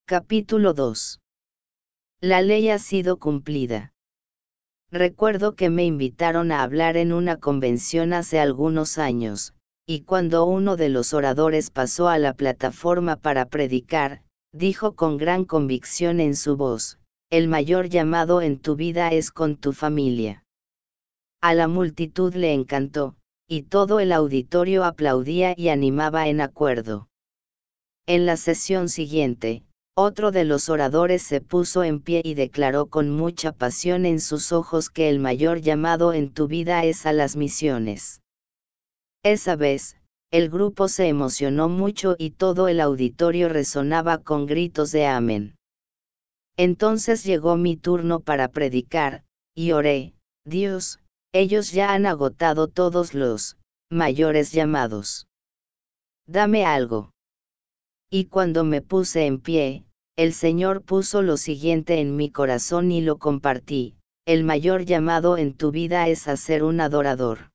Capítulo 2. La ley ha sido cumplida. Recuerdo que me invitaron a hablar en una convención hace algunos años, y cuando uno de los oradores pasó a la plataforma para predicar, dijo con gran convicción en su voz: el mayor llamado en tu vida es con tu familia. A la multitud le encantó, y todo el auditorio aplaudía y animaba en acuerdo. En la sesión siguiente, otro de los oradores se puso en pie y declaró con mucha pasión en sus ojos que el mayor llamado en tu vida es a las misiones. Esa vez, el grupo se emocionó mucho y todo el auditorio resonaba con gritos de amén. Entonces llegó mi turno para predicar, y oré: Dios, ellos ya han agotado todos los mayores llamados. Dame algo. Y cuando me puse en pie, el Señor puso lo siguiente en mi corazón y lo compartí: el mayor llamado en tu vida es a ser un adorador.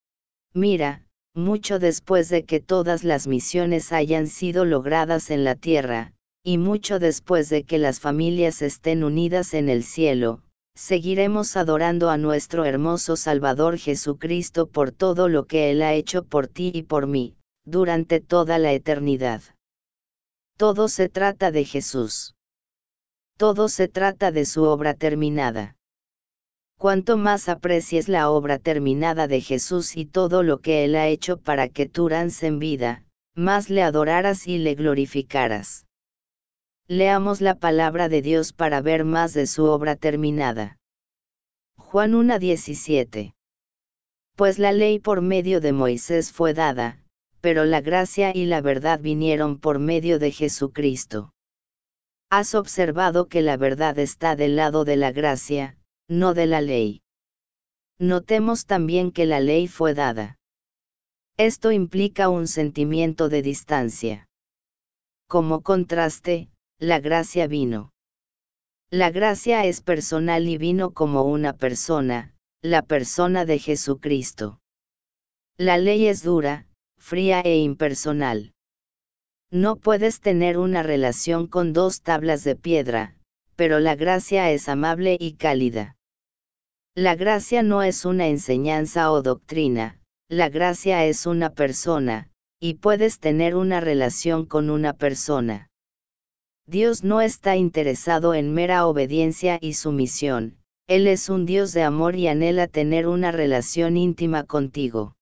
Mira, mucho después de que todas las misiones hayan sido logradas en la tierra, y mucho después de que las familias estén unidas en el cielo, seguiremos adorando a nuestro hermoso Salvador Jesucristo por todo lo que Él ha hecho por ti y por mí, durante toda la eternidad. Todo se trata de Jesús. Todo se trata de su obra terminada. Cuanto más aprecies la obra terminada de Jesús y todo lo que Él ha hecho para que tú rances en vida, más le adorarás y le glorificarás. Leamos la palabra de Dios para ver más de su obra terminada. Juan 1:17. Pues la ley por medio de Moisés fue dada, pero la gracia y la verdad vinieron por medio de Jesucristo. Has observado que la verdad está del lado de la gracia, no de la ley. Notemos también que la ley fue dada. Esto implica un sentimiento de distancia. Como contraste, la gracia vino. La gracia es personal y vino como una persona, la persona de Jesucristo. La ley es dura, fría e impersonal. No puedes tener una relación con dos tablas de piedra, pero la gracia es amable y cálida. La gracia no es una enseñanza o doctrina, la gracia es una persona, y puedes tener una relación con una persona. Dios no está interesado en mera obediencia y sumisión, Él es un Dios de amor y anhela tener una relación íntima contigo.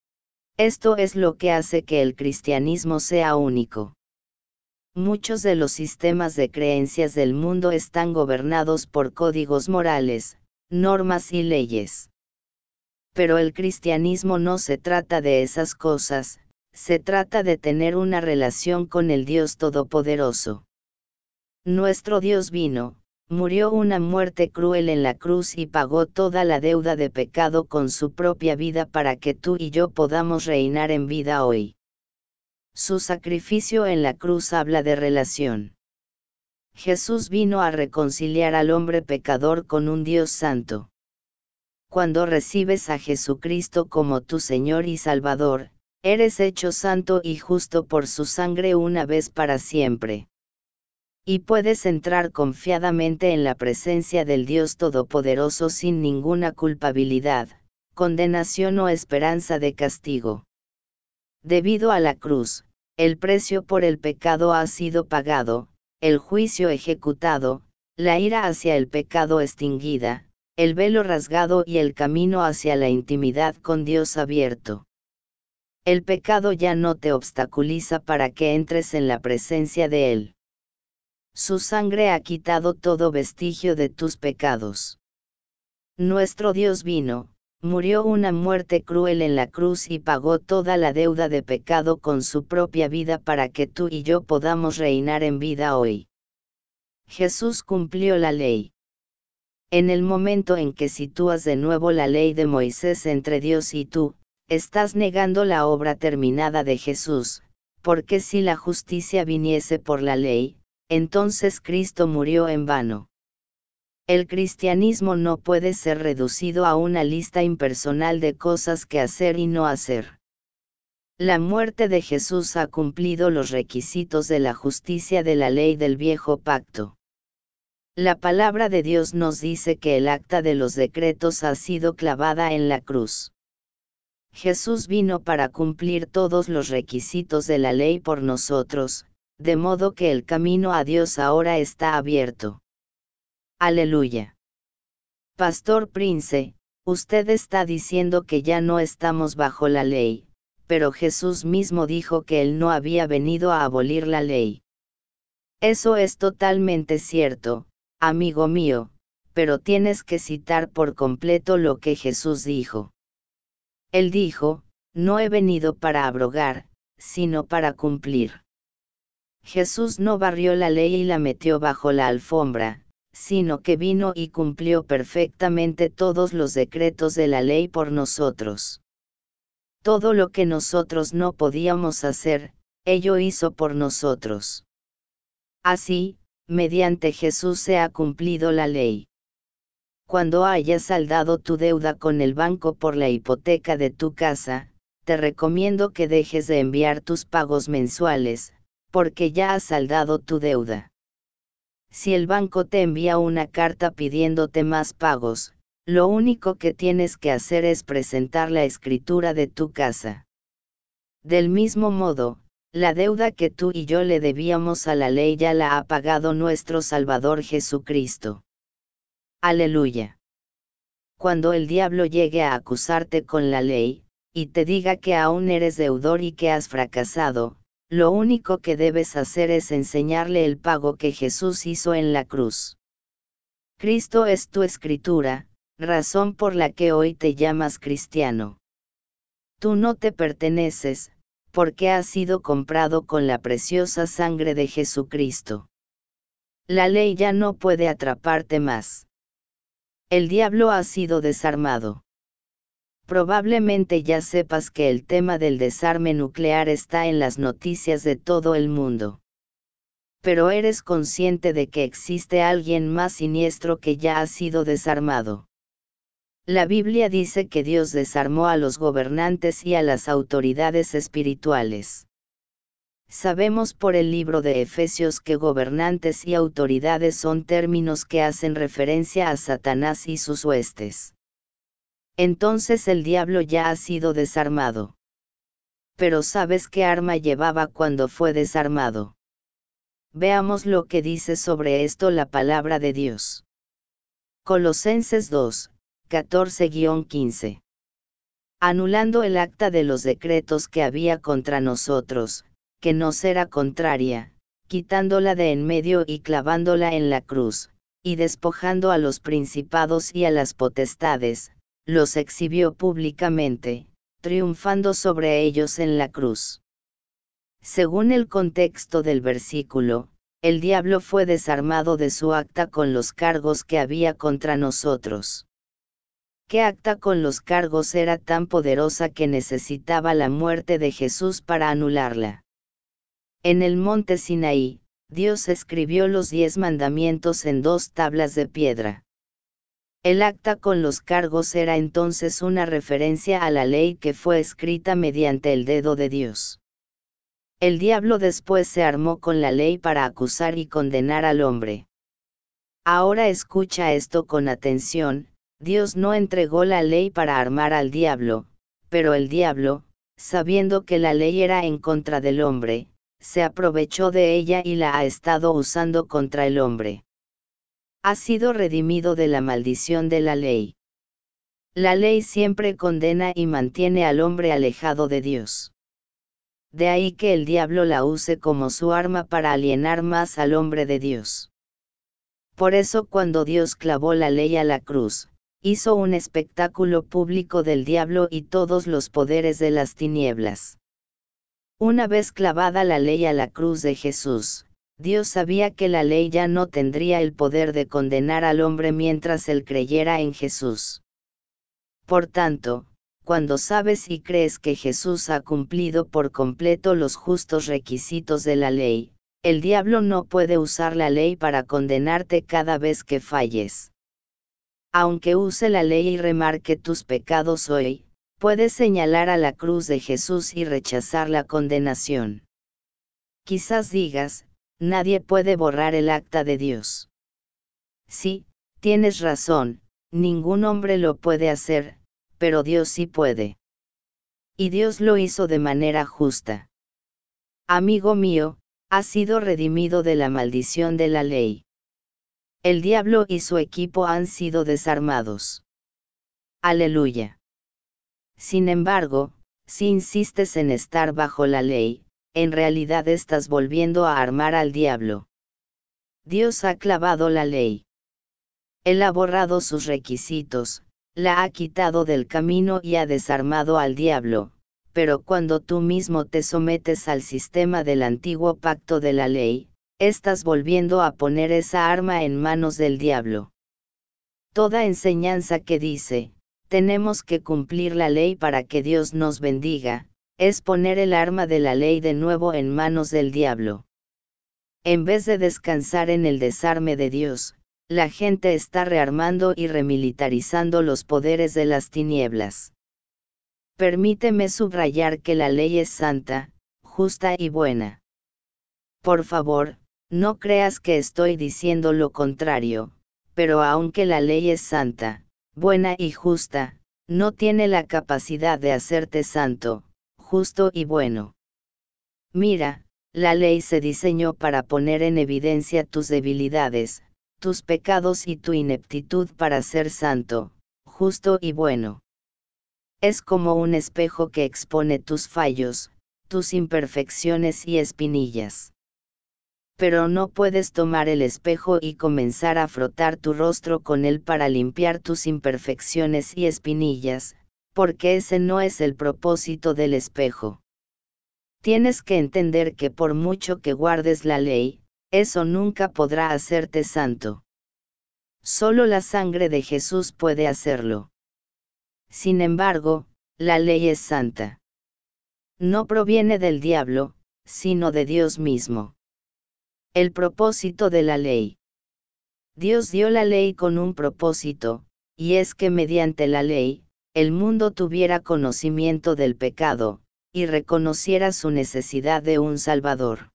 Esto es lo que hace que el cristianismo sea único. Muchos de los sistemas de creencias del mundo están gobernados por códigos morales, normas y leyes. Pero el cristianismo no se trata de esas cosas, se trata de tener una relación con el Dios Todopoderoso. Nuestro Dios vino, murió una muerte cruel en la cruz y pagó toda la deuda de pecado con su propia vida para que tú y yo podamos reinar en vida hoy. Su sacrificio en la cruz habla de relación. Jesús vino a reconciliar al hombre pecador con un Dios santo. Cuando recibes a Jesucristo como tu Señor y Salvador, eres hecho santo y justo por su sangre una vez para siempre. Y puedes entrar confiadamente en la presencia del Dios Todopoderoso sin ninguna culpabilidad, condenación o esperanza de castigo. Debido a la cruz, el precio por el pecado ha sido pagado, el juicio ejecutado, la ira hacia el pecado extinguida, el velo rasgado y el camino hacia la intimidad con Dios abierto. El pecado ya no te obstaculiza para que entres en la presencia de Él. Su sangre ha quitado todo vestigio de tus pecados. Nuestro Dios vino, murió una muerte cruel en la cruz y pagó toda la deuda de pecado con su propia vida para que tú y yo podamos reinar en vida hoy. Jesús cumplió la ley. En el momento en que sitúas de nuevo la ley de Moisés entre Dios y tú, estás negando la obra terminada de Jesús, porque si la justicia viniese por la ley, entonces Cristo murió en vano. El cristianismo no puede ser reducido a una lista impersonal de cosas que hacer y no hacer. La muerte de Jesús ha cumplido los requisitos de la justicia de la ley del viejo pacto. La palabra de Dios nos dice que el acta de los decretos ha sido clavada en la cruz. Jesús vino para cumplir todos los requisitos de la ley por nosotros, de modo que el camino a Dios ahora está abierto. Aleluya. Pastor Prince, usted está diciendo que ya no estamos bajo la ley, pero Jesús mismo dijo que Él no había venido a abolir la ley. Eso es totalmente cierto, amigo mío, pero tienes que citar por completo lo que Jesús dijo. Él dijo, no he venido para abrogar, sino para cumplir. Jesús no barrió la ley y la metió bajo la alfombra, sino que vino y cumplió perfectamente todos los decretos de la ley por nosotros. Todo lo que nosotros no podíamos hacer, ello hizo por nosotros. Así, mediante Jesús se ha cumplido la ley. Cuando hayas saldado tu deuda con el banco por la hipoteca de tu casa, te recomiendo que dejes de enviar tus pagos mensuales, porque ya has saldado tu deuda. Si el banco te envía una carta pidiéndote más pagos, lo único que tienes que hacer es presentar la escritura de tu casa. Del mismo modo, la deuda que tú y yo le debíamos a la ley ya la ha pagado nuestro Salvador Jesucristo. Aleluya. Cuando el diablo llegue a acusarte con la ley, y te diga que aún eres deudor y que has fracasado, lo único que debes hacer es enseñarle el pago que Jesús hizo en la cruz. Cristo es tu escritura, razón por la que hoy te llamas cristiano. Tú no te perteneces, porque has sido comprado con la preciosa sangre de Jesucristo. La ley ya no puede atraparte más. El diablo ha sido desarmado. Probablemente ya sepas que el tema del desarme nuclear está en las noticias de todo el mundo. Pero eres consciente de que existe alguien más siniestro que ya ha sido desarmado. La Biblia dice que Dios desarmó a los gobernantes y a las autoridades espirituales. Sabemos por el libro de Efesios que gobernantes y autoridades son términos que hacen referencia a Satanás y sus huestes. Entonces el diablo ya ha sido desarmado. Pero ¿sabes qué arma llevaba cuando fue desarmado? Veamos lo que dice sobre esto la palabra de Dios. Colosenses 2, 14-15. Anulando el acta de los decretos que había contra nosotros, que nos era contraria, quitándola de en medio y clavándola en la cruz, y despojando a los principados y a las potestades, los exhibió públicamente, triunfando sobre ellos en la cruz. Según el contexto del versículo, el diablo fue desarmado de su acta con los cargos que había contra nosotros. ¿Qué acta con los cargos era tan poderosa que necesitaba la muerte de Jesús para anularla? En el monte Sinaí, Dios escribió los 10 mandamientos en 2 tablas de piedra. El acta con los cargos era entonces una referencia a la ley que fue escrita mediante el dedo de Dios. El diablo después se armó con la ley para acusar y condenar al hombre. Ahora escucha esto con atención, Dios no entregó la ley para armar al diablo, pero el diablo, sabiendo que la ley era en contra del hombre, se aprovechó de ella y la ha estado usando contra el hombre. Ha sido redimido de la maldición de la ley. La ley siempre condena y mantiene al hombre alejado de Dios. De ahí que el diablo la use como su arma para alienar más al hombre de Dios. Por eso cuando Dios clavó la ley a la cruz, hizo un espectáculo público del diablo y todos los poderes de las tinieblas. Una vez clavada la ley a la cruz de Jesús, Dios sabía que la ley ya no tendría el poder de condenar al hombre mientras él creyera en Jesús. Por tanto, cuando sabes y crees que Jesús ha cumplido por completo los justos requisitos de la ley, el diablo no puede usar la ley para condenarte cada vez que falles. Aunque use la ley y remarque tus pecados hoy, Puedes señalar a la cruz de Jesús y rechazar la condenación. Quizás digas, nadie puede borrar el acta de Dios. Sí, tienes razón, ningún hombre lo puede hacer, pero Dios sí puede. Y Dios lo hizo de manera justa. Amigo mío, has sido redimido de la maldición de la ley. El diablo y su equipo han sido desarmados. Aleluya. Sin embargo, si insistes en estar bajo la ley, en realidad estás volviendo a armar al diablo. Dios ha clavado la ley. Él ha borrado sus requisitos, la ha quitado del camino y ha desarmado al diablo, pero cuando tú mismo te sometes al sistema del antiguo pacto de la ley, estás volviendo a poner esa arma en manos del diablo. Toda enseñanza que dice, tenemos que cumplir la ley para que Dios nos bendiga, es poner el arma de la ley de nuevo en manos del diablo. En vez de descansar en el desarme de Dios, la gente está rearmando y remilitarizando los poderes de las tinieblas. Permíteme subrayar que la ley es santa, justa y buena. Por favor, no creas que estoy diciendo lo contrario, pero aunque la ley es santa, buena y justa, no tiene la capacidad de hacerte santo, justo y bueno. Mira, la ley se diseñó para poner en evidencia tus debilidades, tus pecados y tu ineptitud para ser santo, justo y bueno. Es como un espejo que expone tus fallos, tus imperfecciones y espinillas. Pero no puedes tomar el espejo y comenzar a frotar tu rostro con él para limpiar tus imperfecciones y espinillas, porque ese no es el propósito del espejo. Tienes que entender que por mucho que guardes la ley, eso nunca podrá hacerte santo. Solo la sangre de Jesús puede hacerlo. Sin embargo, la ley es santa. No proviene del diablo, sino de Dios mismo. El propósito de la ley. Dios dio la ley con un propósito, y es que mediante la ley, el mundo tuviera conocimiento del pecado, y reconociera su necesidad de un Salvador.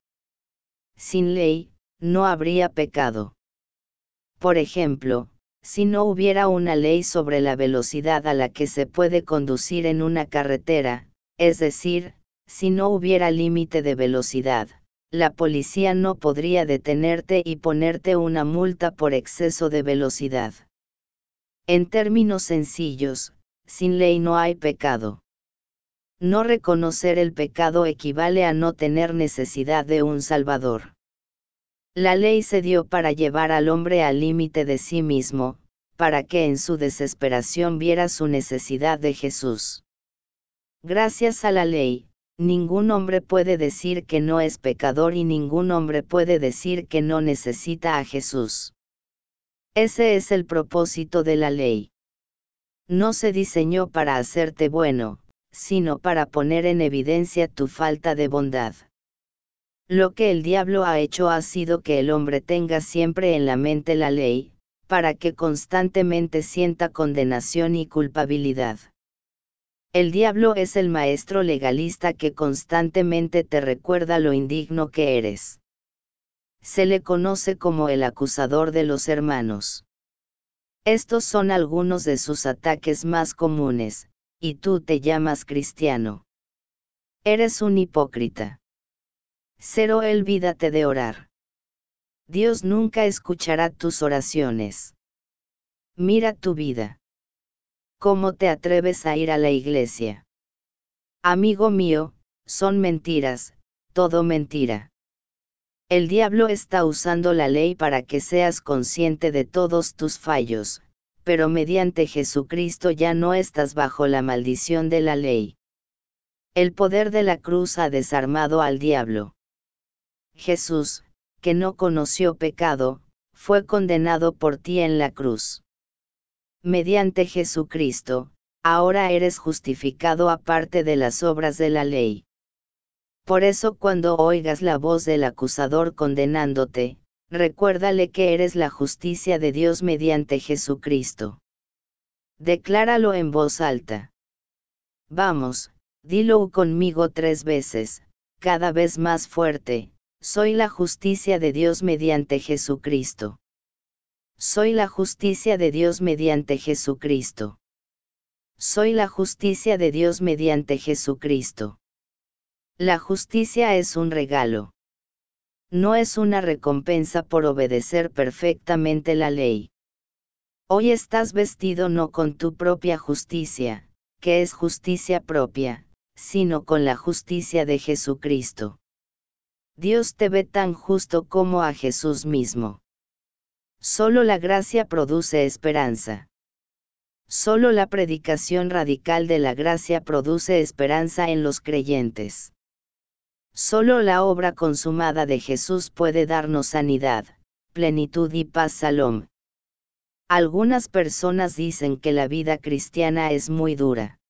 Sin ley, no habría pecado. Por ejemplo, si no hubiera una ley sobre la velocidad a la que se puede conducir en una carretera, es decir, si no hubiera límite de velocidad, la policía no podría detenerte y ponerte una multa por exceso de velocidad. En términos sencillos, sin ley no hay pecado. No reconocer el pecado equivale a no tener necesidad de un Salvador. La ley se dio para llevar al hombre al límite de sí mismo, para que en su desesperación viera su necesidad de Jesús. Gracias a la ley, ningún hombre puede decir que no es pecador y ningún hombre puede decir que no necesita a Jesús. Ese es el propósito de la ley. No se diseñó para hacerte bueno, sino para poner en evidencia tu falta de bondad. Lo que el diablo ha hecho ha sido que el hombre tenga siempre en la mente la ley, para que constantemente sienta condenación y culpabilidad. El diablo es el maestro legalista que constantemente te recuerda lo indigno que eres. Se le conoce como el acusador de los hermanos. Estos son algunos de sus ataques más comunes, y tú te llamas cristiano. Eres un hipócrita. Olvídate de orar. Dios nunca escuchará tus oraciones. Mira tu vida. ¿Cómo te atreves a ir a la iglesia? Amigo mío, son mentiras, todo mentira. El diablo está usando la ley para que seas consciente de todos tus fallos, pero mediante Jesucristo ya no estás bajo la maldición de la ley. El poder de la cruz ha desarmado al diablo. Jesús, que no conoció pecado, fue condenado por ti en la cruz. Mediante Jesucristo, ahora eres justificado aparte de las obras de la ley. Por eso cuando oigas la voz del acusador condenándote, recuérdale que eres la justicia de Dios mediante Jesucristo. Decláralo en voz alta. Vamos, dilo conmigo 3 veces, cada vez más fuerte: soy la justicia de Dios mediante Jesucristo. Soy la justicia de Dios mediante Jesucristo. Soy la justicia de Dios mediante Jesucristo. La justicia es un regalo. No es una recompensa por obedecer perfectamente la ley. Hoy estás vestido no con tu propia justicia, que es justicia propia, sino con la justicia de Jesucristo. Dios te ve tan justo como a Jesús mismo. Solo la gracia produce esperanza. Solo la predicación radical de la gracia produce esperanza en los creyentes. Solo la obra consumada de Jesús puede darnos sanidad, plenitud y paz. Salom. Algunas personas dicen que la vida cristiana es muy dura.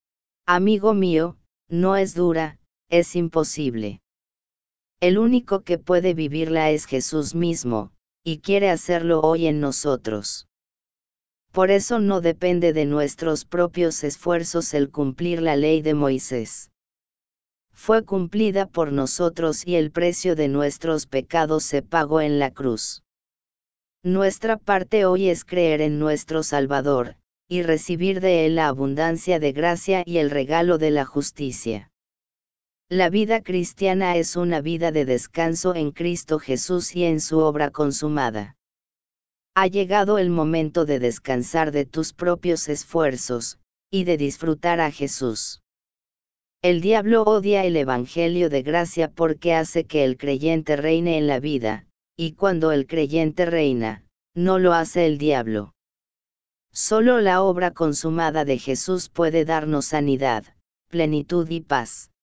Amigo mío, no es dura, es imposible. El único que puede vivirla es Jesús mismo, y quiere hacerlo hoy en nosotros. Por eso no depende de nuestros propios esfuerzos el cumplir la ley de Moisés. Fue cumplida por nosotros y el precio de nuestros pecados se pagó en la cruz. Nuestra parte hoy es creer en nuestro Salvador, y recibir de Él la abundancia de gracia y el regalo de la justicia. La vida cristiana es una vida de descanso en Cristo Jesús y en su obra consumada. Ha llegado el momento de descansar de tus propios esfuerzos, y de disfrutar a Jesús. El diablo odia el Evangelio de gracia porque hace que el creyente reine en la vida, y cuando el creyente reina, no lo hace el diablo. Solo la obra consumada de Jesús puede darnos sanidad, plenitud y paz.